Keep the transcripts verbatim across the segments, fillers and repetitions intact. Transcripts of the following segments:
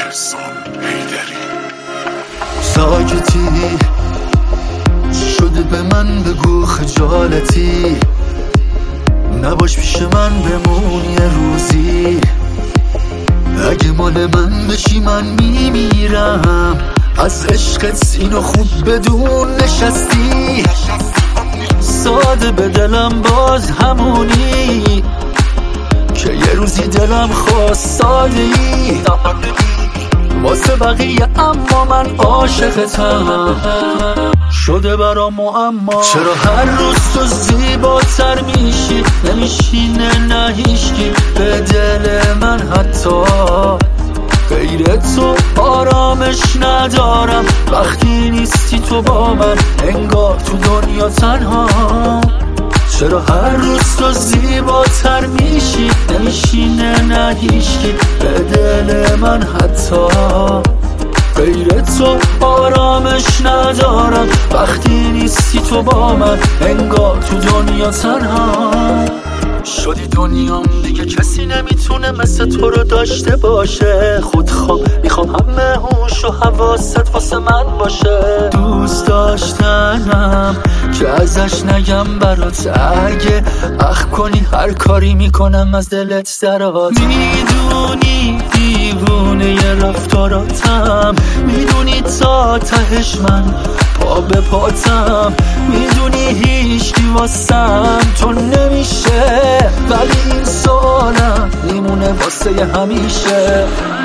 ساکتی شده به من بگو خجالتی، نباش پیش من بمون یه روزی، اگه مال من بشی من میمیرم از عشقت، اینو خوب بدون نشستی، ساده به دلم باز همونی که یه روزی دلم خواست، ساده ای واسه بقیه اما من عاشقتم، شده برام معما چرا هر روز تو زیباتر میشی، نمیشینه نه هیچکی به دل من، حتی غیر تو آرامش ندارم، وقتی نیستی تو با من انگار تو دنیا تنها، چرا هر روز تو زیباتر میشی، نمیشینه نه هیچکی به دل من، حتی غیر تو آرامش ندارم، وقتی نیستی تو با من انگار تو دنیا تنها شدی دنیام، دیگه کسی نمیتونه مثل تو رو داشته باشه، خودخواه میخوام همه هوش و حواست واسه من باشه، دوست داشتنم که ازش نگم برات، اگه اخ کنی هر کاری میکنم از دلت درات، میدونی دیوونه ی رفتاراتم، میدونی تا تهش من پا به پاتم، میدونی هیچکی واسم تو نمیشه، ولی این سوالم میمونه واسه همیشه.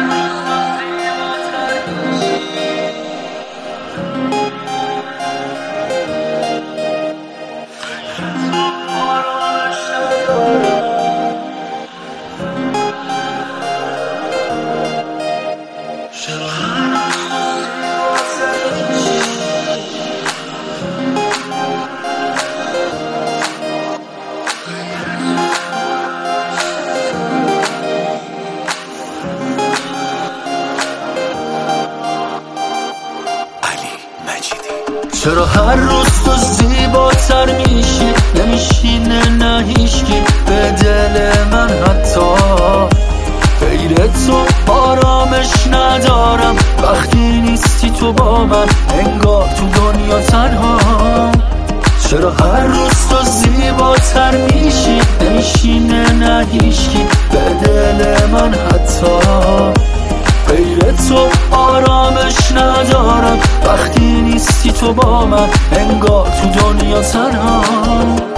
چرا هر روز تو زیباتر میشی، نمیشینه نه هیچکی به دل من، حتی غیر تو آرامش ندارم، وقتی نیستی تو با من انگار تو دنیا تنها، چرا هر روز تو زیباتر میشی، نمیشینه نه هیچکی به دل من، حتی غیر تو آرامش ندارم، وقتی نیستی تو با من انگار تو دنیا تنها.